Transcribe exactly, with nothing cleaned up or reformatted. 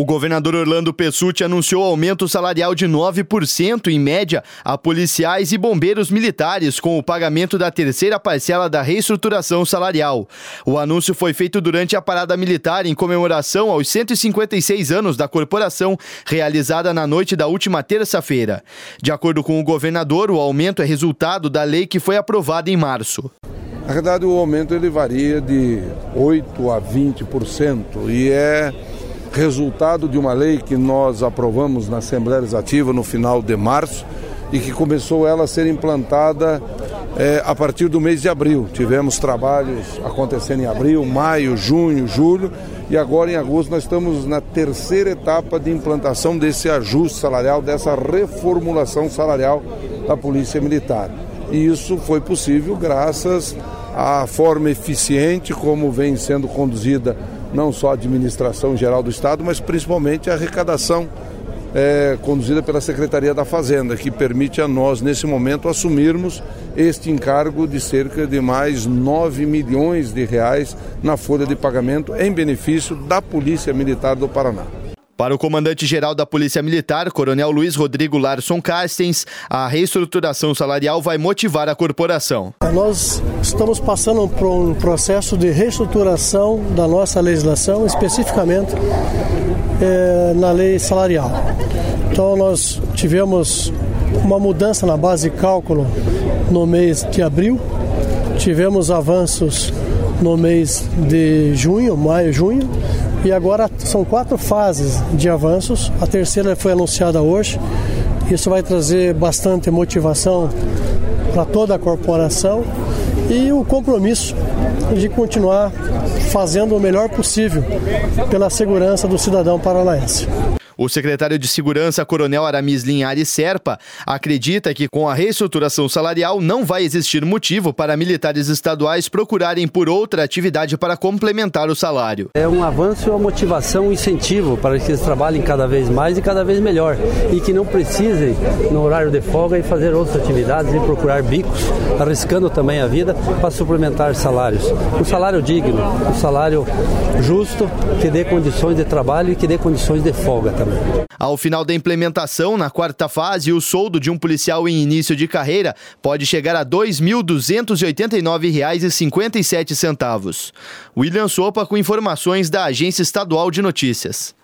O governador Orlando Pessutti anunciou aumento salarial de nove por cento em média a policiais e bombeiros militares com o pagamento da terceira parcela da reestruturação salarial. O anúncio foi feito durante a parada militar em comemoração aos cento e cinquenta e seis anos da corporação, realizada na noite da última terça-feira. De acordo com o governador, o aumento é resultado da lei que foi aprovada em março. Na verdade, o aumento ele varia de oito a vinte por cento e é resultado de uma lei que nós aprovamos na Assembleia Legislativa no final de março e que começou ela a ser implantada é, a partir do mês de abril. Tivemos trabalhos acontecendo em abril, maio, junho, julho e agora em agosto nós estamos na terceira etapa de implantação desse ajuste salarial, dessa reformulação salarial da Polícia Militar. E isso foi possível graças à forma eficiente como vem sendo conduzida não só a administração geral do Estado, mas principalmente a arrecadação é, conduzida pela Secretaria da Fazenda, que permite a nós, nesse momento, assumirmos este encargo de cerca de mais nove milhões de reais na folha de pagamento em benefício da Polícia Militar do Paraná. Para o comandante-geral da Polícia Militar, Coronel Luiz Rodrigo Larson Carstens, a reestruturação salarial vai motivar a corporação. Nós estamos passando por um processo de reestruturação da nossa legislação, especificamente é, na lei salarial. Então nós tivemos uma mudança na base de cálculo no mês de abril, tivemos avanços no mês de junho, maio, junho, e agora são quatro fases de avanços. A terceira foi anunciada hoje. Isso vai trazer bastante motivação para toda a corporação e o compromisso de continuar fazendo o melhor possível pela segurança do cidadão paranaense. O secretário de Segurança, Coronel Aramis Linhares Serpa, acredita que com a reestruturação salarial não vai existir motivo para militares estaduais procurarem por outra atividade para complementar o salário. É um avanço, uma motivação, um incentivo para que eles trabalhem cada vez mais e cada vez melhor e que não precisem, no horário de folga, ir fazer outras atividades e procurar bicos, arriscando também a vida para suplementar salários. Um salário digno, um salário justo, que dê condições de trabalho e que dê condições de folga também. Ao final da implementação, na quarta fase, o soldo de um policial em início de carreira pode chegar a dois mil duzentos e oitenta e nove reais e cinquenta e sete centavos. William Sopa com informações da Agência Estadual de Notícias.